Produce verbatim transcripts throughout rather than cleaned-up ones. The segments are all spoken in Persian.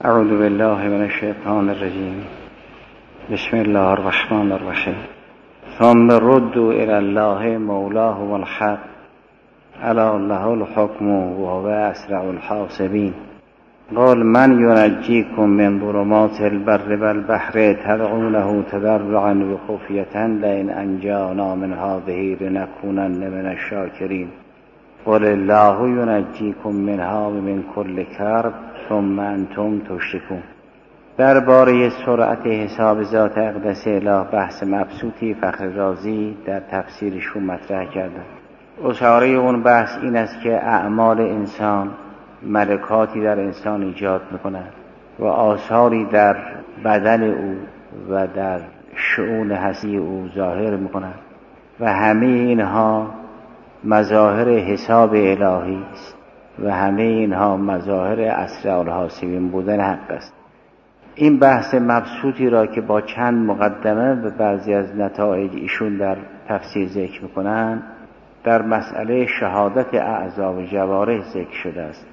اعوذ بالله من الشیطان الرجیم. بسم الله الرحمن الرحیم. ثم ردوا الى الله مولاهم الحق الا له الحكم وهو اسرع الحاسبین. قال من ينجيكم من ظلمات البر والبحر تدعونه تضرعا وخفية لئن أنجانا من هذه لنكونن من الشاكرين. قل الله ينجيكم منها ومن كل كرب ثم انتم تشركون. درباره سرعت حساب ذات اقدس اله بحث مبسوطی فخر رازی در تفسیرشون مطرح کردند. اشاره اون بحث این است که اعمال انسان ملکاتی در انسان ایجاد میکنند و آثاری در بدن او و در شؤون هستی او ظاهر میکنند و همه اینها مظاهر حساب الهی است و همه اینها مظاهر اسرع الحاسبین بودن حق است. این بحث مبسوطی را که با چند مقدمه و بعضی از نتایج ایشون در تفسیر ذکر میکنند در مسئله شهادت اعضا و جوارح ذکر شده است.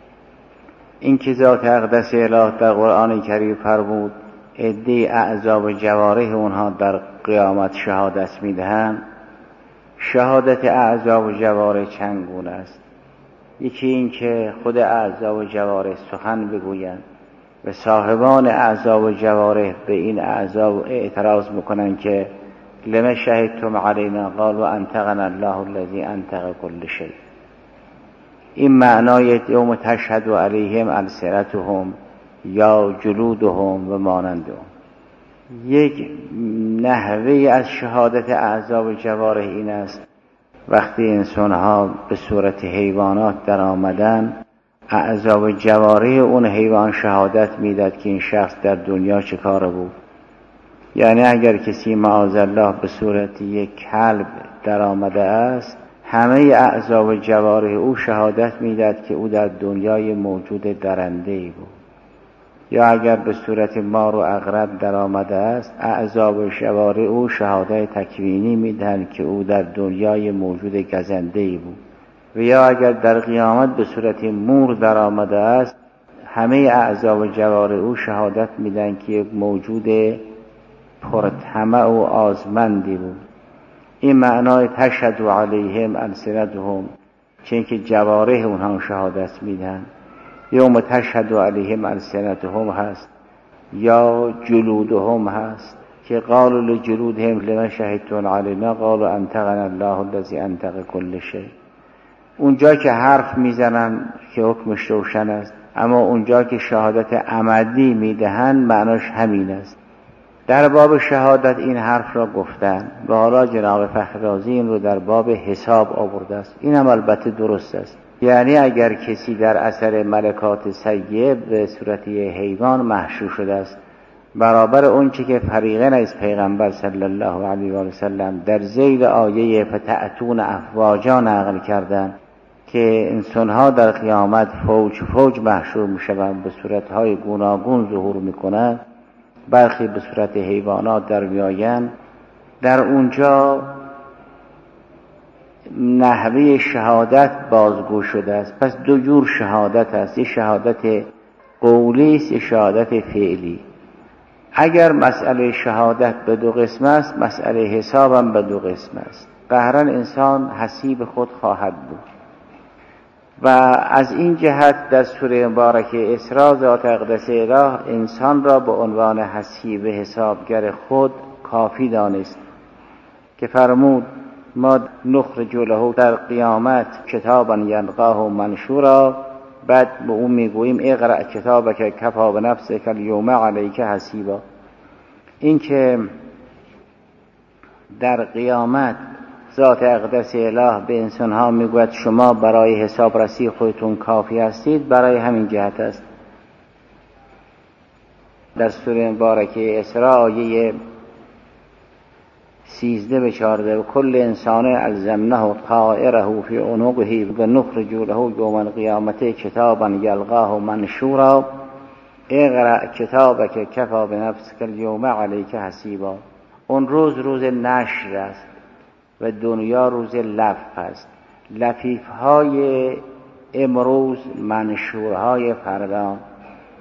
این که ذات اقدس اله در قرآن کریم فرمود عده اعضا و جوارح اونها در قیامت شهادت میدهند. شهادت اعضا و جوارح چند گونه است. یکی این که خود اعضا و جوارح سخن بگویند و صاحبان اعضا و جوارح به این اعضا اعتراض میکنند که لما شهدتم علینا قالوا انطقنا الله الذی انطق كل شیء. این معنای یوم تشهد علیهم السنتهم یا جلودهم و مانندهم. یک نحوه از شهادت اعضا و جوارح این است وقتی انسانها به صورت حیوانات در آمدن اعضا و جوارح اون حیوان شهادت میداد که این شخص در دنیا چه کاره بود. یعنی اگر کسی معاذالله به صورت یک کلب در آمده است همه اعضا و جوارح او شهادت میداد که او در دنیای موجود درنده‌ای بود. یا اگر به صورت مار و عقرب در آمده است اعضا و جوارح او شهادت تکوینی میدهند که او در دنیای موجود گزنده‌ای بود. و یا اگر در قیامت به صورت مور در آمده است همه اعضا و جوارح او شهادت میدهند که یک موجود پرطمع و آزمندی بود. این معنای تشهد علیهم السنتهم چون که جوارح اونها شهادت میدن. یوم تشهد علیهم السنتهم هست یا جلودهم هست که قالوا لجلودهم لما شهدتم علینا قالوا انطقنا الله الذی انطق كل شیء. اونجا که حرف میزنن که حکمش روشن است، اما اونجا که شهادت عمدی میدهن معناش همین است. در باب شهادت این حرف را گفتن و حالا جناب فخر رازی این رو در باب حساب آورده است. این هم البته درست است. یعنی اگر کسی در اثر ملکات سیئه به صورت حیوان محشور شده است برابر اون چی که فریقین از پیغمبر صلی الله علیه و سلم در ذیل آیه فتأتون افواجا نقل کردن که انسانها در قیامت فوج فوج محشور میشوند به صورتهای گوناگون ظهور میکنند، برخی به صورت حیوانات در میآیند. در اونجا نحوه شهادت بازگو شده است. پس دو جور شهادت است، یک شهادت قولی است، یک شهادت فعلی. اگر مسئله شهادت به دو قسم است مسئله حساب هم به دو قسم است. قهرا انسان حسیب خود خواهد بود و از این جهت در سوره مبارکه اسراء ذات اقدس اله انسان را به عنوان حسیب حسابگر خود کافی دانست که فرمود ما نخرج له در قیامت کتابا یلقاه منشورا. بعد به اون میگوییم اقرأ کتابک کفی بنفسک الیوم علیک حسیبا. این که در قیامت ذات اقدس اله به انسانها میگوید شما برای حسابرسی خودتون کافی هستید، برای همین جهت است. در سوره مبارکه اسراء آیه سیزده به چارده و کل انسان الزمنه طائره فی عنقه و نخرج له یوم القیامت کتابا یلقاه منشورا اقرأ کتابک کفی بنفسک الیوم علیک حسیبا. اون روز روز نشر است و دنیا روز لف است. لفیفهای امروز منشورهای فردا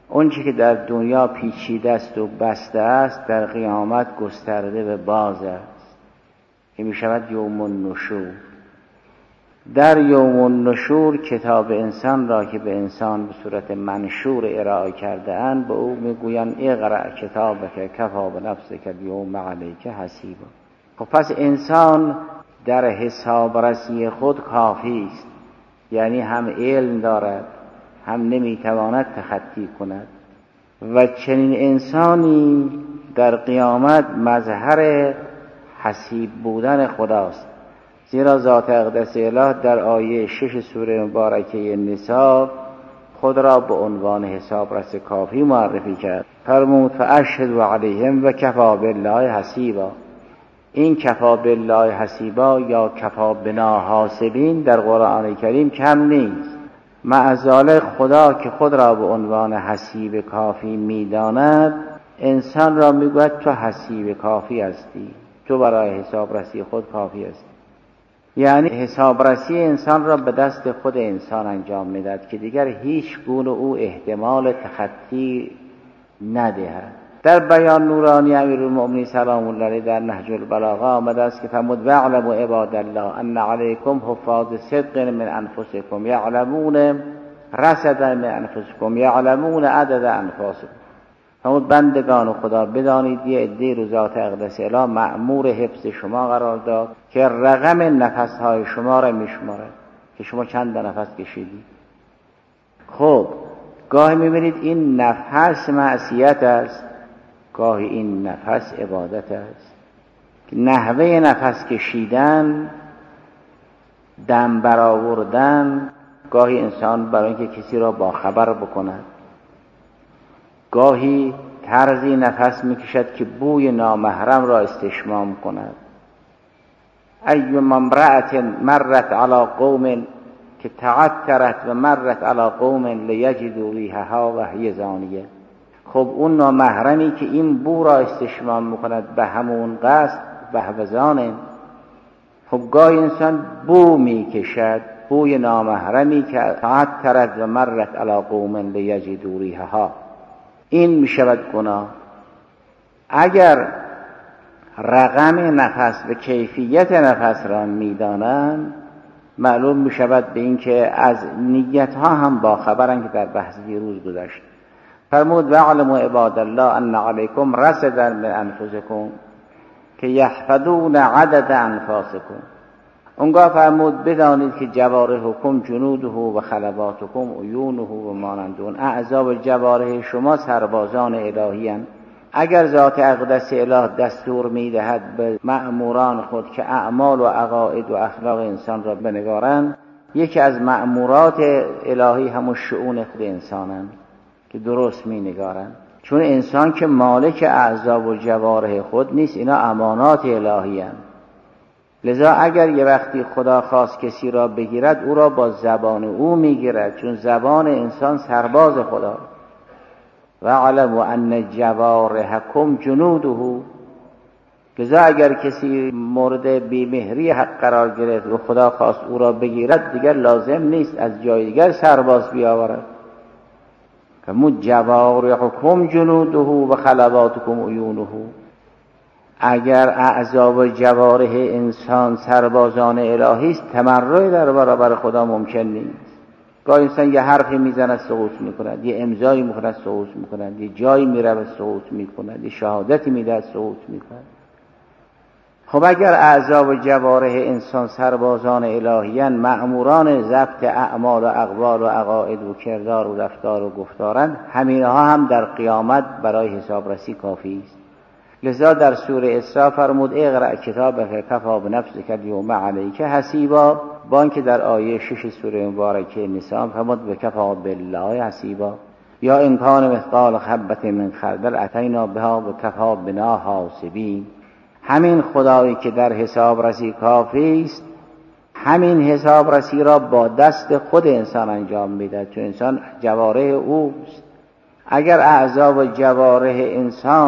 اون چی که در دنیا پیچیده است و بسته است در قیامت گسترده و باز است که می شود یوم النشور. در یوم النشور کتاب انسان را که به انسان به صورت منشور ارائه کرده اند به او میگویند اقرأ کتابک کفی بنفسک الیوم علیک حسیبا. خب پس انسان در حساب رسی خود کافی است، یعنی هم علم دارد هم نمیتواند تخطی کند و چنین انسانی در قیامت مظهر حسیب بودن خداست، زیرا ذات اقدس اله در آیه شش سوره مبارکه نساء خود را به عنوان حسابرس کافی معرفی کرد. فرمود فاشهدوا علیهم و کفی بالله حسیبا. این کفی بالله حسیبا یا کفی بنا حاسبین در قرآن کریم کم نیست. معذالک خدا که خود را به عنوان حسیب کافی میداند انسان را میگوید تو حسیب کافی هستی، تو برای حسابرسی خود کافی هستی. یعنی حسابرسی انسان را به دست خود انسان انجام میدهد که دیگر هیچ گونه او احتمال تخطی ندهد. در بیان نورانی امیرالمؤمنین سلام الله علیه در نهج البلاغه آمده است که فرمود واعلموا عباد الله ان علیکم حفاظ صدق من انفسکم یعلمون رصد من انفسکم یعلمون عدد انفاسکم. فرمود بندگان خدا بدانید یه عده رو ذات اقدس اله مأمور حفظ شما قرار داد که رقم نفسهای شما را میشمارد که شما چند نفس کشیدید. خب گاهی میبینید این نفس معصیت است، گاهی این نفس عبادت است. نحوه نفس کشیدن، دم برآوردن، گاهی انسان برای اینکه کسی را باخبر بکند، گاهی طرزی نفس میکشد که بوی نامحرم را استشمام کند. ایما امرأة مرت علی قوم که تعطرت و مرت علی قوم لیجدوا ریحها و هی زانیه. خب اون نامحرمی که این بو را استشمام میکند به همون قصد بهوزانه. خب گاهی انسان بو میکشد، بوی نامحرمی که تعطرت و مرت علی قوم لیجدوا ریحها، این میشود گناه. اگر رقم نفس و کیفیت نفس را میدانند معلوم میشود به این که از نیت ها هم باخبرند که در بحث دیروز گذشت. فرمود واعلموا عباد الله ان علیکم رصدا من انفسکم که یحفظون عدد انفاسکم. اونگاه فرمود بدانید که جوارحکم جنوده و خلباتکم عیونه و مانند اون اعضا و جوارح شما سربازان الهی هستند. اگر ذات اقدس اله دستور میدهد به مأموران خود که اعمال و عقاید و اخلاق انسان را بنگارند، یکی از مأمورات الهی همون شؤون خود انسانند که درست مینگارند، چون انسان که مالک اعضا و جوارح خود نیست، اینا امانات الهی هستند. لذا اگر یه وقتی خدا خواست کسی را بگیرد او را با زبان او میگیرد، چون زبان انسان سرباز خدا. و علموا ان جوارحکم جنوده. لذا اگر کسی مورد بیمهری حق قرار گرفت و خدا خواست او را بگیرد دیگر لازم نیست از جای دیگر سرباز بیاورد. فرمود جوارحکم جنوده و خلباتکم عیونه. اگر اعضا و جوارح انسان سربازان الهی است تمرد در برابر خدا ممکن نیست. گاهی انسان یه حرفی میزند سقوط میکند، یه امضایی میکند سقوط میکند، یه جایی میرود سقوط میکند، یه شهادتی میدهد سقوط میکند. خب اگر اعضا و جوارح انسان سربازان الهیان مأموران ضبط اعمال و اقوال و عقاید و کردار و رفتار و گفتارند، همینها هم در قیامت برای حسابرسی کافی است. لذا در سوره اسراء فرمود اقرأ کتابک کفی بنفسک الیوم علیک حسیبا، با اینکه در آیه شش سوره مبارکه نساء فرمود بکفی بالله حسیبا. یا ان کان مثقال حبة من خردل اتینا بها و کفی بنا حاسبین. همین خدایی که در حسابرسی کافی است همین حسابرسی را با دست خود انسان انجام میده، چون انسان جوارح اوست. اگر اعضا و جوارح انسان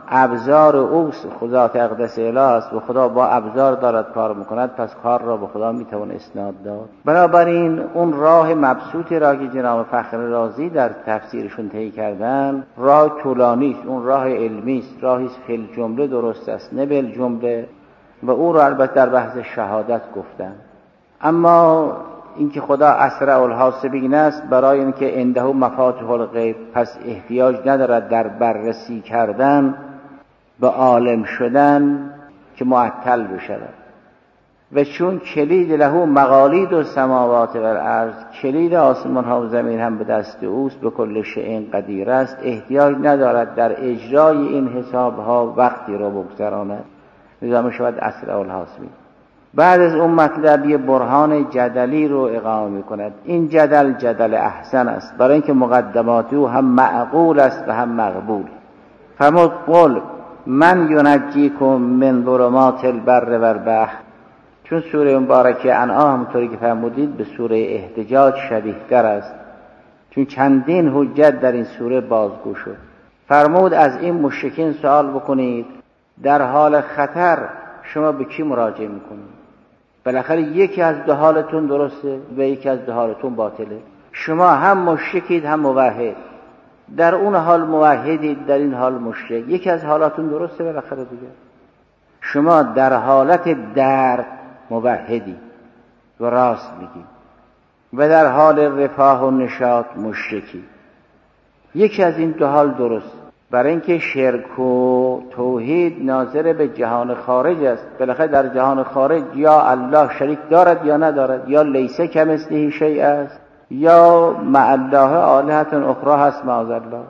ابزار اوست، خدا اقدس اله است و خدا با ابزار دارد کار میکند، پس کار را به خدا میتوان اسناد داد. بنابراین اون راه مبسوطی را که جناب فخر رازی در تفسیرشون طی کردن راه طولانی است، اون راه علمی است، راهی است فی الجمله درست است نه بالجمله، و او را البته در بحث شهادت گفتن. اما اینکه خدا اسرع الحاسبین است برای اینکه عنده مفاتیح الغیب، پس احتیاج ندارد در بررسی کردن به عالم شدن که معطل بشود. و چون کلید له مقالید السماوات و الارض، کلید آسمان ها و زمین هم به دست اوست، به کل شیء قدیر است، احتیاج ندارد در اجرای این حساب ها وقتی را بگذراند، لذا میشود اسرع الحاسبین. بعد از اون مطلب یه برهان جدلی رو اقامه میکند. این جدل جدل احسن است، برای اینکه مقدماتی او هم معقول است و هم مقبول. فرمود قل من ینجیکم من ظلمات البر و البحر. چون سوره مبارکه انعام همونطوری که فرمودید به سوره احتجاج شبیه تر است، چون چندین حجت در این سوره بازگو شد. فرمود از این مشرکین سوال بکنید در حال خطر شما به کی مراجعه میکنید؟ بالاخره یکی از دو حالتون درسته و یکی از دو حالتون باطله. شما هم مشرکید هم موحد، در اون حال موحدید، در این حال مشرک. یکی از حالاتون درسته بالاخره دیگه. شما در حالت درد موحدی و راست میگی و در حال رفاه و نشاط مشرکی. یکی از این دو حال درست، برای اینکه شرک و توحید ناظر به جهان خارج است. بالاخره در جهان خارج یا الله شریک دارد یا ندارد، یا لیس کمثله شیء است، یا مع الله آلهة اخرى هست معاذ الله.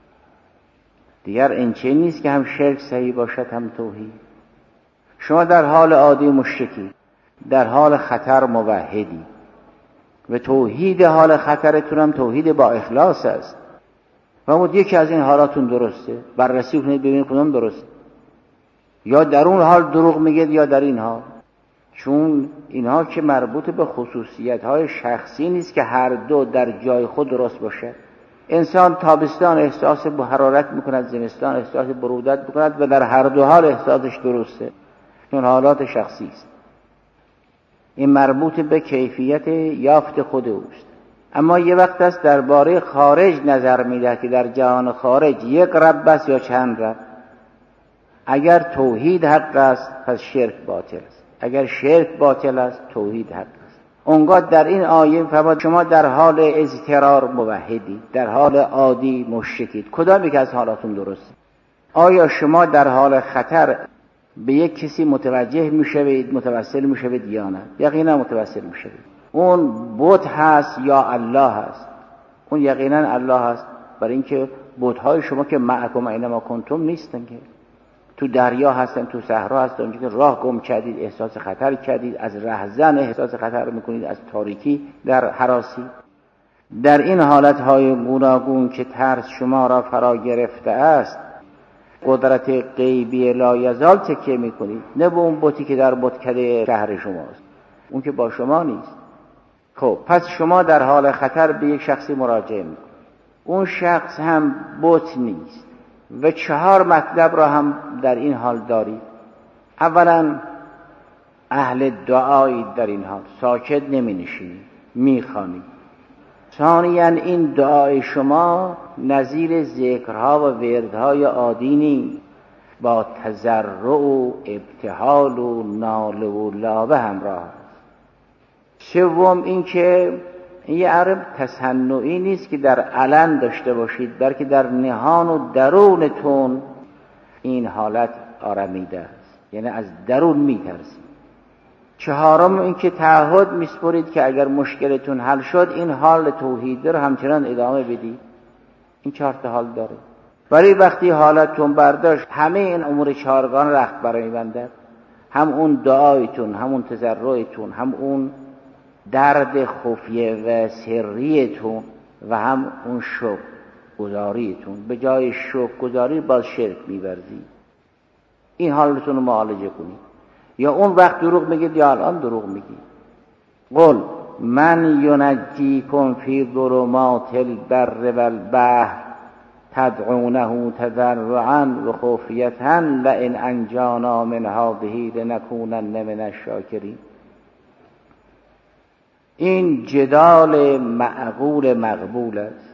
دیگر این چه نیست که هم شرک صحیح باشد هم توحید. شما در حال عادی مشرکی، در حال خطر موحدی و توحید حال خطرتون هم توحید با اخلاص است. فرمود یکی از این حالاتون درسته، بررسی کنید ببینید کدوم درسته. یا در اون حال دروغ میگید یا در این حال، چون اینها که مربوط به خصوصیت های شخصی نیست که هر دو در جای خود درست باشه. انسان تابستان احساس به حرارت میکند، زمستان احساس برودت میکند و در هر دو حال احساسش درسته، چون حالات شخصی است. این مربوط به کیفیت یافت خود اوست. اما یه وقت است درباره خارج نظر میده که در جهان خارج یک رب است یا چند رب. اگر توحید حق است پس شرک باطل است، اگر شرک باطل است توحید حق است. اونگاه در این آیه فرمود شما در حال اضطرار موحدید، در حال عادی مشرکید. کدام یک از حالاتون درسته؟ آیا شما در حال خطر به یک کسی متوجه میشوید، متوسل میشوید یا نه؟ یقینا متوسل میشوید. اون بت هست یا الله هست؟ اون یقینا الله هست، برای اینکه بت‌های شما که معکم اینما کنتم نیستن، که تو دریا هستن، تو صحرا هستن، اونجا که راه گم کردید احساس خطر کردید، از رهزن احساس خطر میکنید، از تاریکی در هراسی. در این حالت‌های گوناگون که ترس شما را فرا گرفته است، قدرت غیبی لایزال تکیه میکنید، نه به اون بتی که در بتکده شهر شماست، اون که با شما نیست. خب پس شما در حال خطر به یک شخصی مراجعه میکنید، اون شخص هم بت نیست و چهار مطلب را هم در این حال دارید. اولا اهل دعایی در این حال، ساکت نمی نشینید، می خوانید. ثانیاً این دعای شما نظیر ذکرها و وردهای عادی نیست، با تضرع و ابتهال و ناله و لابه همراه است. سوم این که یه عرب تصنعی نیست که در علن داشته باشید، بلکه در نهان و درونتون این حالت آرمیده است، یعنی از درون میترسید. چهارم این که تعهد میسپرید که اگر مشکلتون حل شد این حال توحید رو همچنان ادامه بدید. این چهار تا حال داره. برای وقتی حالتون برداشت همه این امور چهارگان رخت برای میبندد، هم اون دعایتون، هم اون تضرعتون، هم اون درد خفیه و سریتون و هم اون شکر گذاریتون. به جای شکر گذاری باز شرک می‌ورزید. این حالتون رو معالجه کنید. یا اون وقت دروغ میگید یا الان دروغ میگید. قل من ینجیکم فی ظلمات البر والبحر. تدعونه تضرعا و خفیة لئن انجانا من هذه لنکونن من الشاکرین. این جدال معقول مقبول است.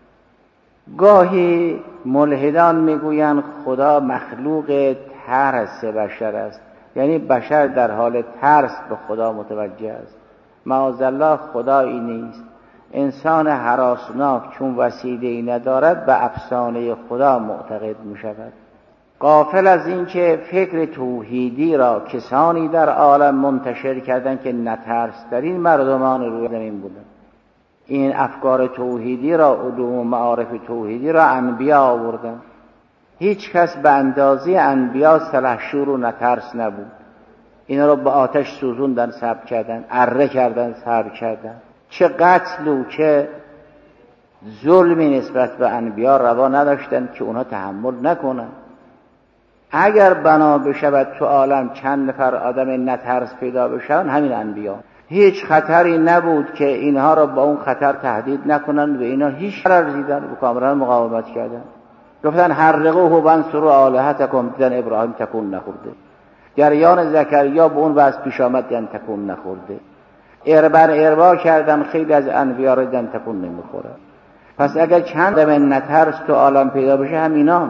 گاهی ملحدان میگویند خدا مخلوق ترس بشر است، یعنی بشر در حال ترس به خدا متوجه است. معاذالله خدایی نیست. انسان هراسناک چون وسیله‌ای ندارد به افسانه خدا معتقد می شود، غافل از این که فکر توحیدی را کسانی در عالم منتشر کردند که نترس‌ترین مردمان روی زمین بودند. این افکار توحیدی را، علوم و معارف توحیدی را انبیا آوردند. هیچ کس به اندازه انبیا سلحشور و نترس نبود. اینا را به آتش سوزوندن، صبر کردن، اره کردن، صبر کردن. چه قتل و چه ظلمی نسبت به انبیا روا نداشتن که اونا تحمل نکنن. اگر بنا بشود تو عالم چند نفر آدم نترس پیدا بشن، همین انبیا. هیچ خطری نبود که اینها را با اون خطر تهدید نکنن و اینا هیچ خطر زیدن و کاملا مقاومت کردن. گفتن حرقوه و بنصروا آلهتکم، دیدن ابراهیم تکون نخورده. جریان زکریا به اون واسه پیش آمد، دیدن تکون نخورده. اربر اربا کردن، خیلی از انبیا را دیدن تکون نمیخوره. پس اگر چند آدم نترس تو عالم پیدا بشه، همینا.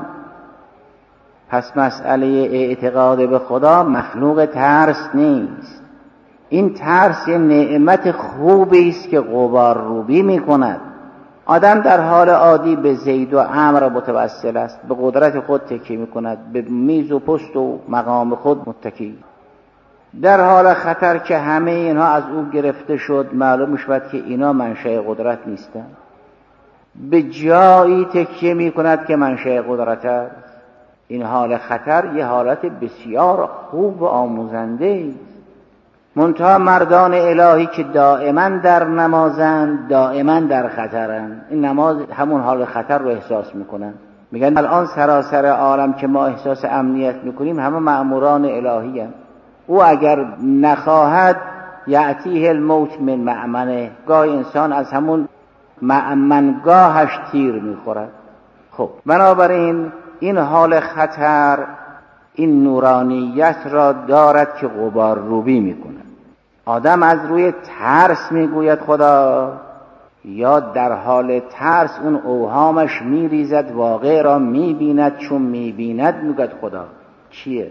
پس مسئله اعتقاد به خدا مخلوق ترس نیست. این ترس یه نعمت خوبی است که غبار روبی میکند. آدم در حال عادی به زید و عمرو متوسل است، به قدرت خود تکی میکند، به میز و پست و مقام خود متکی. در حال خطر که همه اینها از او گرفته شد، معلوم میشود که اینا منشأ قدرت نیستند. به جایی تکیه میکند که منشأ قدرت است. این حال خطر یه حالت بسیار خوب و آموزنده است. منتها مردان الهی که دائما در نمازند، دائما در خطرند. این نماز همون حال خطر رو احساس میکنن. میگن الان سراسر عالم که ما احساس امنیت میکنیم همه مأموران الهی هستند. او اگر نخواهد یأتیه الموت من مأمنه، گاه انسان از همون مأمنگاهش تیر میخورد. خب بنابراین این حال خطر این نورانیت را دارد که غبار روبی میکنه. آدم از روی ترس میگوید خدا، یا در حال ترس اون اوهامش میریزد، واقع را میبیند، چون میبیند میگوید خدا. چیه؟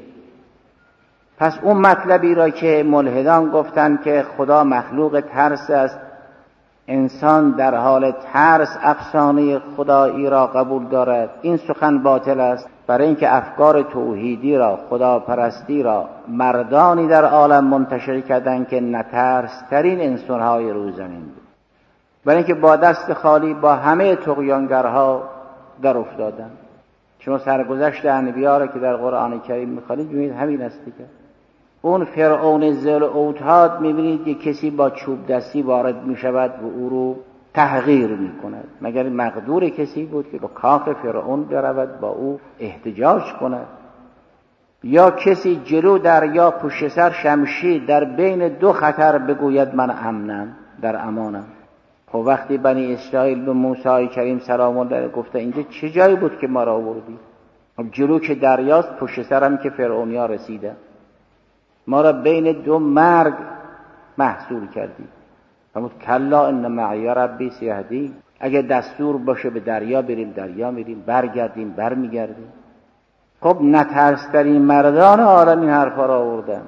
پس اون مطلبی را که ملحدان گفتن که خدا مخلوق ترس است، انسان در حال ترس افسانه خدایی را قبول دارد، این سخن باطل است. برای اینکه افکار توحیدی را، خداپرستی را مردانی در عالم منتشر کردن که نترس ترین انسانهای روی زمین بود. برای اینکه با دست خالی با همه طغیانگرها در افتادن. شما سرگذشت انبیا را که در قرآن کریم می‌خوانید ببینید همین است دیگه. اون فرعون ذل اوتاد می‌بینید یک کسی با چوب دستی وارد می‌شود و او رو تحقیر می‌کند. مگر مقدور کسی بود که با کاخ فرعون برود با او احتجاج کند؟ یا کسی جلو دریا پشت سر شمشیر در بین دو خطر بگوید من امنم، در امانم؟ خب وقتی بنی اسرائیل به موسی کریم سلام الله گفته اینجا چه جایی بود که ما را آوردی؟ خب جلو که دریاست، پشت سرم که فرعونیا رسیده، ما را بین دو مرگ محصول کردی. فرمود کلا ان معی ربی سیهدی، اگه دستور باشه به دریا بریم دریا میریم، برگردیم برمیگردیم. خب نترس‌ترین مردان عالم این حرفا را آوردن.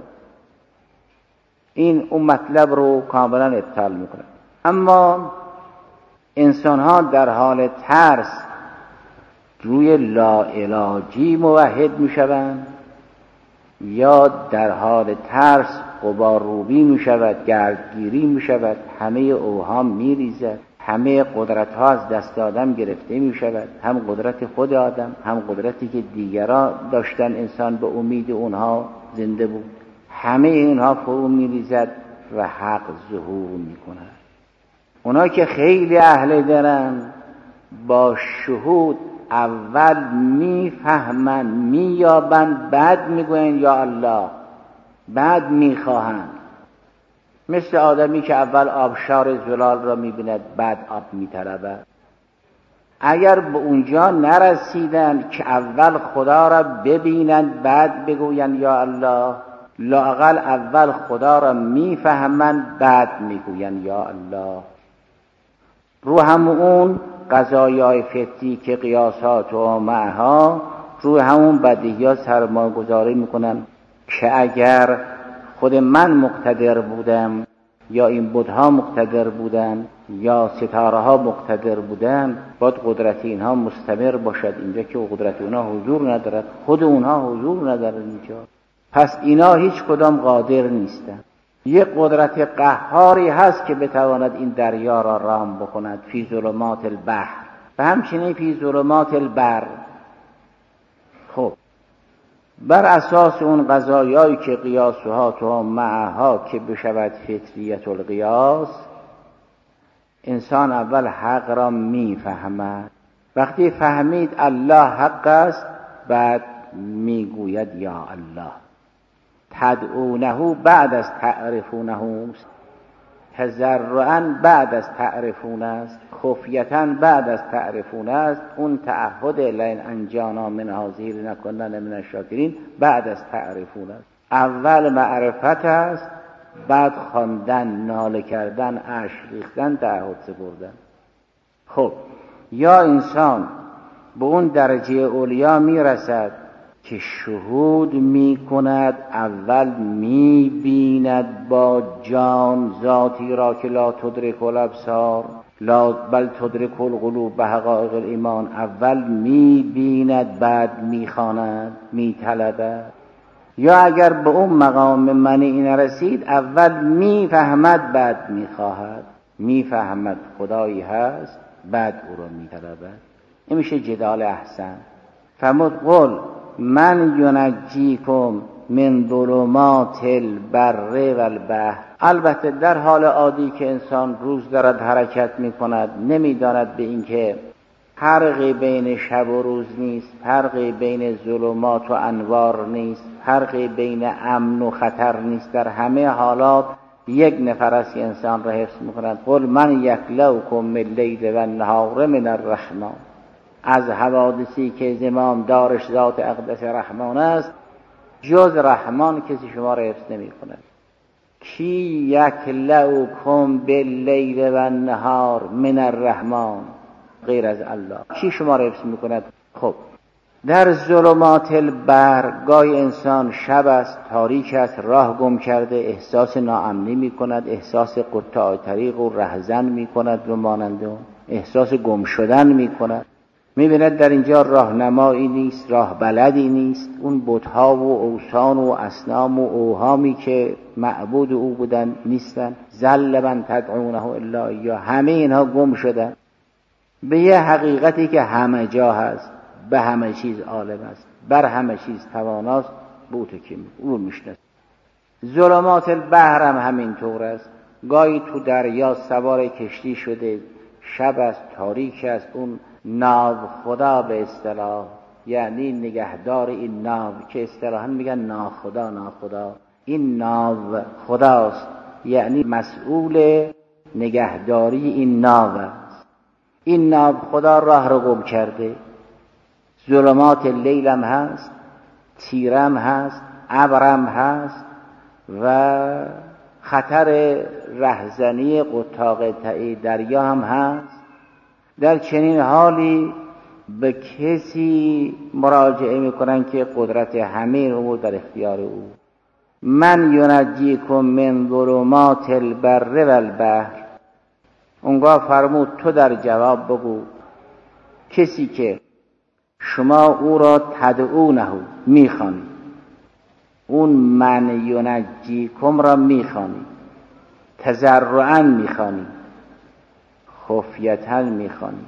این اون مطلب رو کاملا ابطال میکنه. اما انسان ها در حال ترس روی لاعلاجی موحد میشوند، یا در حال ترس غبارروبی میشود، گردگیری میشود، همه اوهام میریزد، همه قدرت ها از دست آدم گرفته میشود، هم قدرت خود آدم، هم قدرتی که دیگران داشتن انسان به امید اونها زنده بود، همه اینها فرو میریزد و حق ظهور میکند. اونا که خیلی اهل دارن با شهود اول میفهمن، مییابن، بعد میگوین یا الله، بعد میخواهن. مثل آدمی که اول آبشار زلال را میبیند بعد آب میطلبد. اگر به اونجا نرسیدن که اول خدا را ببینند بعد بگویند یا الله، لااقل اول خدا را میفهمند بعد میگویند یا الله. رو همون قضایای فطری که قیاسات و معها، رو همون بدیهیات سرمایه گذاری میکنن که اگر خود من مقتدر بودم یا این بت‌ها مقتدر بودن یا ستاره ها مقتدر بودن، باید قدرت اینها مستمر باشد اینجا که قدرت اونها حضور ندارد، خود اونها حضور ندارد اینجا. پس اینا هیچ کدام قادر نیستن. یک قدرت قهاری هست که بتواند این دریا را رام بکند، فی ظلمات البحر و همچنین فی ظلمات البر. خب بر اساس اون قضایایی که قیاسها تو معها که بشود فطریت القیاس، انسان اول حق را میفهمد. وقتی فهمید الله حق است، بعد میگوید یا الله. تدعونه بعد از تعرفونه است، تضرعا بعد از تعرفونه است، خفیتا بعد از تعرفونه است. اون تعهد لئن انجانا من هذه لنکونن من الشاکرین بعد از تعرفونه است. اول معرفت است، بعد خواندن، ناله کردن، اشک ریختن، تعهد سپردن. خب یا انسان به اون درجه اولیا میرسد که شهود می کند، اول می بیند با جان ذاتی را که لا تدرک الابصار لا بل تدرک القلوب به حقایق الایمان. اول می بیند بعد می خواند، می طلبد. یا اگر به اون مقام من این رسید، اول می فهمد بعد می خواهد، می فهمد خدایی هست بعد او را می طلبد. این میشه جدال احسن. فرمود قل من ینجیکم من ظلمات البر و البحر. البته در حال عادی که انسان روز دارد حرکت می کند، نمی داند به این که فرقی بین شب و روز نیست، فرقی بین ظلمات و انوار نیست، فرقی بین امن و خطر نیست. در همه حالات یک نفر است که انسان را حفظ می کند. قل من یکلؤکم من اللیل و النهار من الرحمن. از حوادثی که زمام دارش ذات اقدس رحمان است، جز رحمان کسی شما را حفظ نمی کند. کی یکلؤکم باللیل و النهار من الرحمن، غیر از الله کی شما را حفظ می کند؟ خب در ظلمات البر گاهی انسان شب است، تاریک است، راه گم کرده، احساس ناامنی می کند، احساس قطاع طریق و رهزن می کند و مانند اون، احساس گم شدن می کند. می بیند در اینجا راهنمایی نیست، راه بلدی نیست. اون بت‌ها و اوثان و اصنام و اوهامی که معبود او بودن نیستن. ذل من تدعونه الا ایاه. همه اینها گم شدن به یه حقیقتی که همه جا هست، به همه چیز عالم است، بر همه چیز تواناست، بوت که او میشناسه. ظلمات البحر هم همین طور است. گاهی تو دریا سوار کشتی شده، شب است، تاریک است. اون ناو خدا به اصطلاح، یعنی نگهدار این ناو که اصطلاحاً میگن ناخدا، ناخدا این ناو خداست، یعنی مسئول نگهداری این ناو است. این ناو خدا راه رو گم کرده. ظلمات لیل هم هست، تیرم هست، ابرم هست و خطر رهزنی قطاق دریا هم هست. در چنین حالی به کسی مراجعه میکنن که قدرت همه امور در اختیار او. من ینجیکم من ظلمات البر و البحر. اونگاه فرمود تو در جواب بگو کسی که شما او را تدعونه میخوانی، اون من ینجیکم را میخوانی، تضرعا میخوانی، خفیتا میخوانی.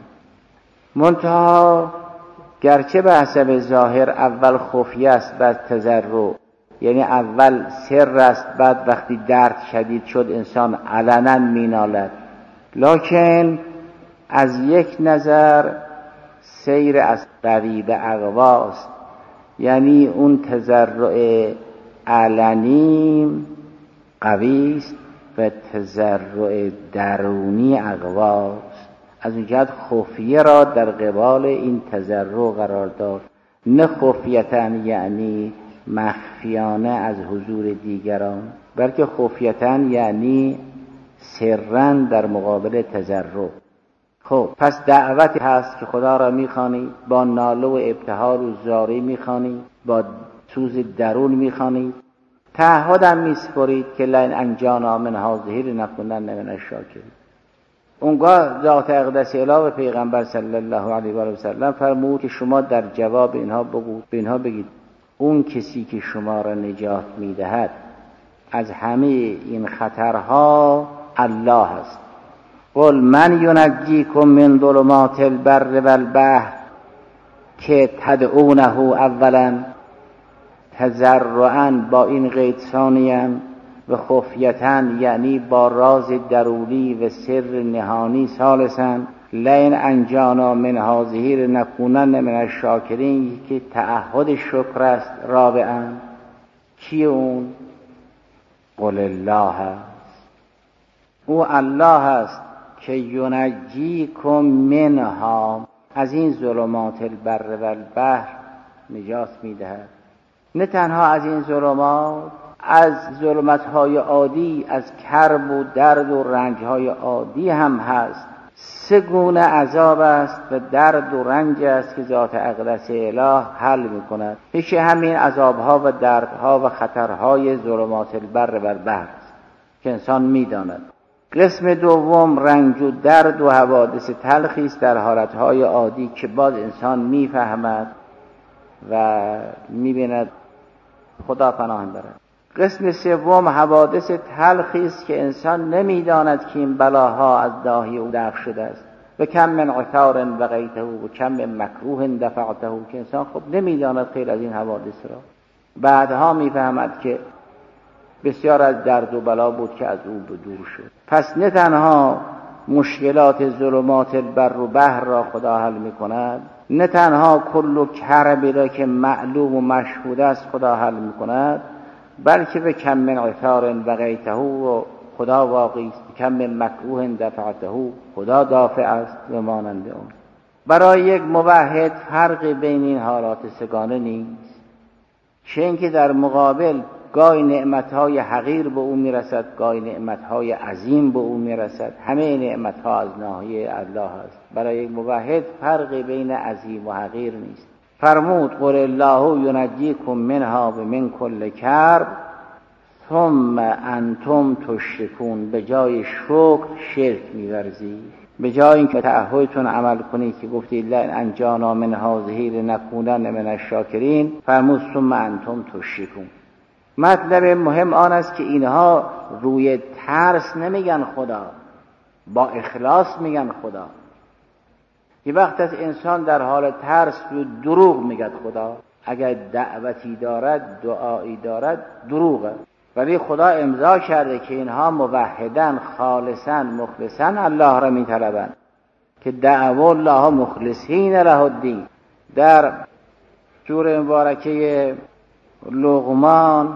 منتها گرچه به حسب ظاهر اول خفیه است بعد تضرع، یعنی اول سر است بعد وقتی درد شدید شد انسان علنا مینالد، لکن از یک نظر سیر از قوی به اقواست. یعنی اون تضرع علنی قوی است و تضرع درونی اقواست. از اون جهت خفیه را در قبال این تضرع قرار داد، نه خفیتن یعنی مخفیانه از حضور دیگران، بلکه خفیتن یعنی سرن در مقابل تضرع. خب پس دعوتی هست که خدا را میخوانید، با ناله و ابتهال و زاری میخوانید، با سوز درون میخوانید، تعهدم میسپرید که لئن انجانا من هذه لنکونن من الشاکرین. اونگاه ذات اقدس اله و پیغمبر صلی الله علیه و سلم فرمود که شما در جواب اینها بگو به اینها بگید اون کسی که شما را نجات میدهد از همه این خطرها الله است. قل من ینجیکم من ظلمات البر والبحر که تدعونه اولا تضرعا با این قید ثانیاً و خفیتاً یعنی با راز درونی و سر نهانی ثالثاً لئن انجانا من هذه لنکونن من الشاکرین که تعهد شکر است رابعاً. کی اون؟ قل الله است، او الله است که ینجیکم منها از این ظلمات البر والبحر نجات میدهد. نه تنها از این ظلمات، از ظلمت‌های عادی، از کرب و درد و رنج‌های عادی هم هست. سه گونه عذاب است و درد و رنج است که ذات اقدس اله حل می‌کند. یکی همین عذاب‌ها و دردها و خطرهای ظلمات البر والبحر است که انسان می‌داند. قسم دوم رنج و درد و حوادث تلخی است در حالت‌های عادی که باز انسان می‌فهمد و می‌بیند. خدا پناه برد. قسم سوم حوادث تلخی است که انسان نمیداند که این بلاها از داهی او دفع شده است. و کم من عثار وقیته و کم من مکروه دفعته، که انسان خب نمیداند خیلی از این حوادث را، بعدها میفهمد که بسیار از درد و بلا بود که از او به دور شد. پس نه تنها مشکلات ظلمات البر و بحر را خدا حل میکند، نه تنها کل و کربی را که معلوم و مشهود است خدا حل میکند، بلکه به کم من عثار وقیته و خدا واقعی است، کم من مکروه دفعته خدا دافع است و مانند اون. برای یک موحد فرق بین این حالات سگانه نیست، چه اینکه در مقابل گاهی نعمتهای حقیر به او میرسد، گاهی نعمتهای عظیم به او میرسد. همه نعمتها از ناحیه الله است. برای یک موحد فرق بین عظیم و حقیر نیست. فرمود قل الله ینجیکم منها و من کل کرب ثم انتم تشرکون. به جای شکر شرک می‌ورزید. به جای اینکه تعهدتون عمل کنید که گفتید لئن انجانا من هذه لنکونن من الشاکرین، فرمود ثم انتم تشرکون. مطلب مهم آن است که اینها روی ترس نمیگن خدا، با اخلاص میگن خدا. یه وقت از انسان در حال ترس و دروغ میگد خدا، اگر دعوتی دارد دعایی دارد دروغه، ولی خدا امضا کرده که اینها موحدن خالصن مخلصن الله را میطلبند که دعوا الله مخلصین له الدین. در سوره مبارکه لقمان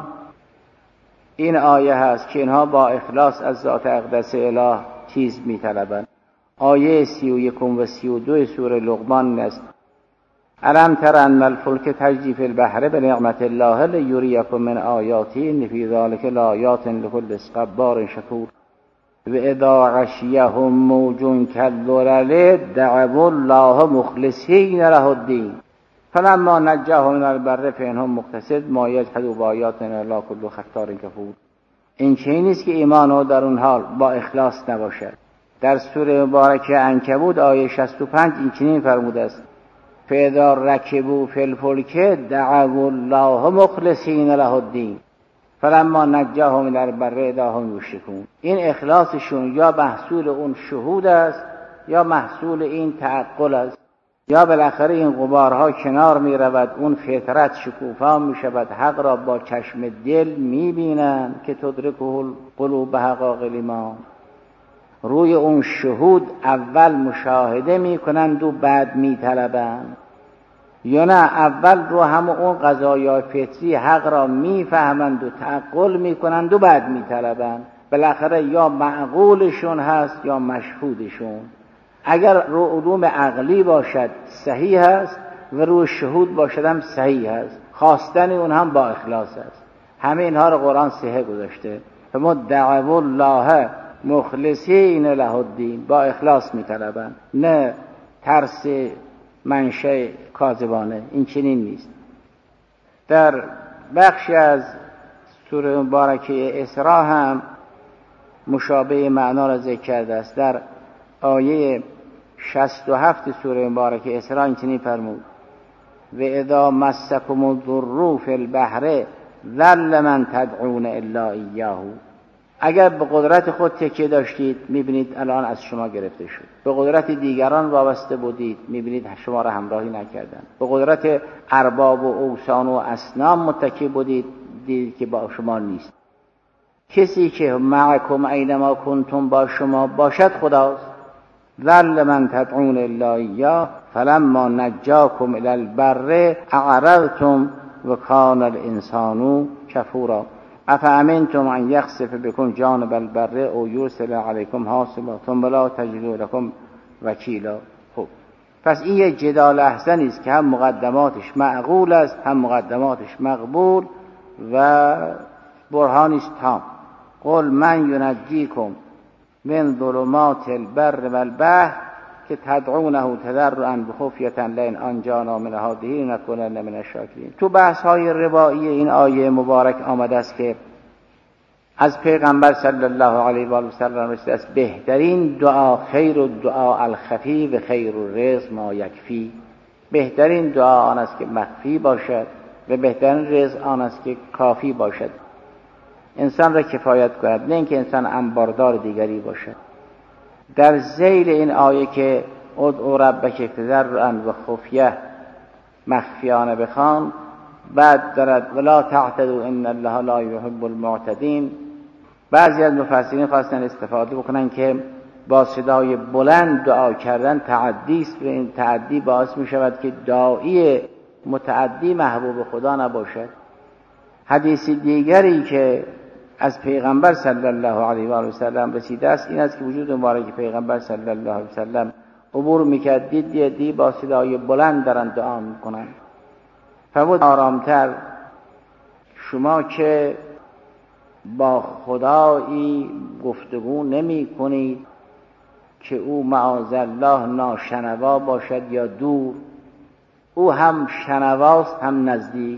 این آیه هست که اینها با اخلاص از ذات اقدس اله چیز میطلبند. آیه سی و یکم و سی و دو سوره لقمان است: الم تر ان الفلک تجری فی البحر بنعمت الله لیریکم من آیاته ان فی ذلک لآیات لکل صبار شکور و اذا غشیهم موج کالظلل دعوا الله مخلصین له الدین فلما نجاهم من البر فانهم مقتصد ما یجحد بآیاتنا الا کل ختار کفور. این چه نیست که ایمان او در اون حال با اخلاص نباشد. در سوره مبارکه عنکبوت آیه شصت و پنج این چنین فرموده است: فاذا رکبوا فی الفلک دعوا الله مخلصین له الدین فلما نجاهم من البر اذا هم یشرکون. این اخلاصشون یا محصول اون شهود است یا محصول این تعقل است، یا بالاخره این غبارها کنار می رود، اون فطرت شکوفا می شود، حق را با چشم دل می بینند که تدرکه القلوب حقایق الایمان. روی اون شهود اول مشاهده می کنند و بعد می طلبند، یا نه اول رو هم اون قضایای فطری حق را می فهمند و تعقل می کنند و بعد می طلبند. بالاخره یا معقولشون هست یا مشهودشون. اگر رو علوم عقلی باشد صحیح است و رو شهود باشد هم صحیح است، خواستن اون هم با اخلاص است. همه اینها رو قرآن صحیح گذاشته. فمدعوا الله مخلصین له الدین، با اخلاص میطلبند، نه ترس منشأ کاذبانه. این چنین نیست. در بخشی از سوره مبارکه اسراء هم مشابه معنا را ذکر کرده است. در آیه شصت و هفت سوره مبارکه اسراء این چنین فرمود: و اذا مسکم الضر فی البحر ظل من تدعون الا ایاه. اگر به قدرت خود تکیه داشتید میبینید الان از شما گرفته شد. به قدرت دیگران وابسته بودید میبینید شما را همراهی نکردند. به قدرت ارباب و اوثان و اصنام متکی بودید دیدید که با شما نیست. کسی که معکم اینما کنتم با شما باشد خداست. ظل من تدعون الا ایاه فلما نجاکم الی البر اعرضتم و کان الانسان کفورا افامنتم ان یخسف بكم جانب البر او یرسل علیکم حاصبا ثم لا تجدوا لكم وکیلا. خب پس این یک جدال احسنی است که هم مقدماتش معقول است هم مقدماتش مقبول و برهانی است تام. قل من ینجیکم من ظلمات البر والبحر که تدعونه تضرعا بخفیة لئن انجانا من هذه لنکونن من الشاکرین. تو بحث های روایی این آیه مبارک آمده است که از پیغمبر صلی الله علیه و آله و سلم رسیده است بهترین دعا خیر الدعاء الخفی و خیر الرزق ما یکفی. بهترین دعا آن است که مخفی باشد و بهترین رزق آن است که کافی باشد، انسان را کفایت کند، نه اینکه انسان انباردار دیگری باشد. در ذیل این آیه که ادعوا ربک تضرعا و خفیه مخفیانه بخوان، بعد دارد ولا تعتدوا ان الله لا یحب المعتدین. بعضی از مفسرین خواستن استفاده بکنن که با صدای بلند دعا کردن تعدی است و این تعدی باعث می شود که داعی متعدی محبوب خدا نباشد. حدیث دیگری که از پیغمبر صلی الله علیه و آله و سلم رسیده است این است که وجود مبارک پیغمبر صلی الله علیه و سلم عبور میکرد، دید دی با صدای بلند دارن دعا میکنن. فرمود آرامتر شما که با خدایی گفتگو نمی کنید که او معاذالله ناشنوا باشد یا دور، او هم شنواست هم نزدیک.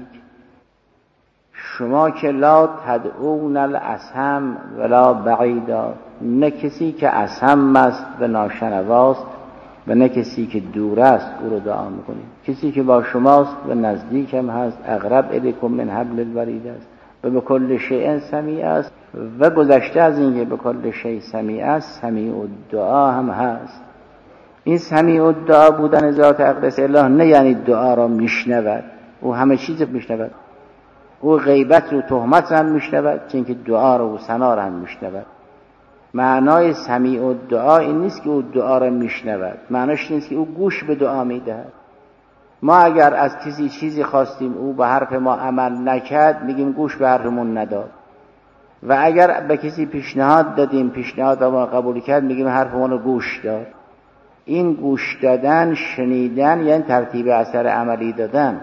شما که لا تدعون الاصم ولا بعیدا، نه کسی که اصم است و ناشنواست و نه کسی که دور است او رو دعا میکنید. کسی که با شماست و نزدیک هم هست، اقرب الیکم من حبل الورید است و به کل شیء سمیع است و گذشته از اینکه به کل شیء سمیع است سمیع الدعا هم هست. این سمیع الدعا بودن ذات اقدس الله نه یعنی دعا را میشنود، او همه چیز میشنود. او غیبت و تهمت هم میشنود چون که دعا رو و ثنا رو هم میشنود. معنای سمیع الدعا این نیست که او دعا رو میشنود، معناش نیست که او گوش به دعا میدهد. ما اگر از کسی چیزی خواستیم او به حرف ما عمل نکرد میگیم گوش به حرفمون نداد، و اگر به کسی پیشنهاد دادیم پیشنهاد ما قبول کرد میگیم حرفمون رو گوش داد. این گوش دادن، شنیدن یعنی ترتیب اثر عملی دادن.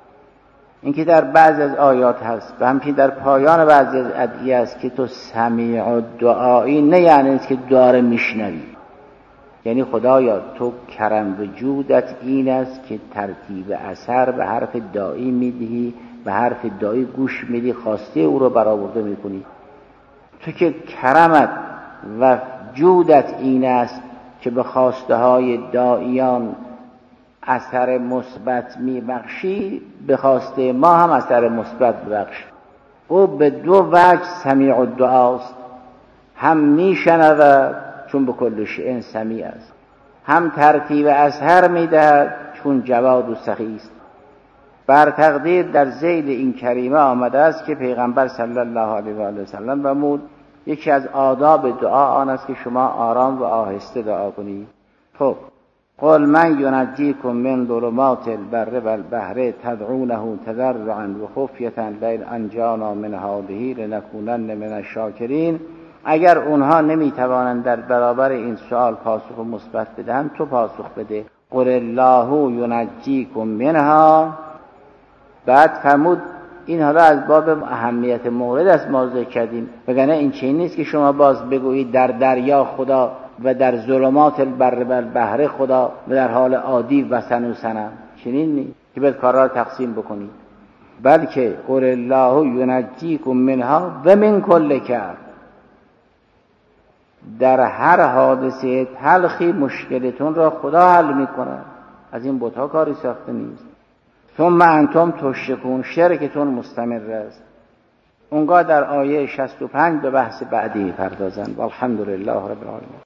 این که در بعض از آیات هست و همچنین در پایان بعضی از ادعیه است که تو سمیع الدعایی، نه یعنی است که دعا رو میشنوی. یعنی خدایا تو کرم و جودت این است که ترتیب اثر به حرف داعی میدهی، به حرف داعی گوش میدی، خواسته او رو برآورده میکنی. تو که کرمت و جودت این است که به خواسته های داعیان اثر مثبت میبخشی، به خواسته ما هم اثر مثبت ببخش. او به دو وجه سمیع الدعاست، هم میشنود چون به کل شیء سمیع است، هم ترتیب اثر میدهد چون جواد و سخی است. بر تقدیر در ذیل این کریمه آمده است که پیغمبر صلی الله علیه و آله و سلم فرمود یکی از آداب دعا آن است که شما آرام و آهسته دعا کنید. خب قل من ینجیکم من ظلمات البر والبحر تدعونه تضرعا و خفیة لئن انجانا من هذه لنکونن من الشاکرین اگر اونها نمیتوانند در برابر این سوال پاسخ مثبت بدن، تو پاسخ بده قل الله ینجیکم منها. بعد فرمود این حالا از باب اهمیت مورد است ما ذکر کردیم، وگرنه این چیزی نیست که شما باز بگویید در دریا خدا و در ظلمات البر و البحر خدا و در حال عادی وثن و صنم، چنین نیست که باید کارها رو تقسیم بکنید، بلکه قل الله ینجیکم منها و من کل کرب. در هر حادثه تلخی مشکلتون را خدا حل میکنه، از این بت‌ها کاری ساخته نیست. ثم انتم تشرکون، شرکتون مستمر است. اونگاه در آیه شصت و پنج به بحث بعدی پردازند. والحمدلله رب العالمین.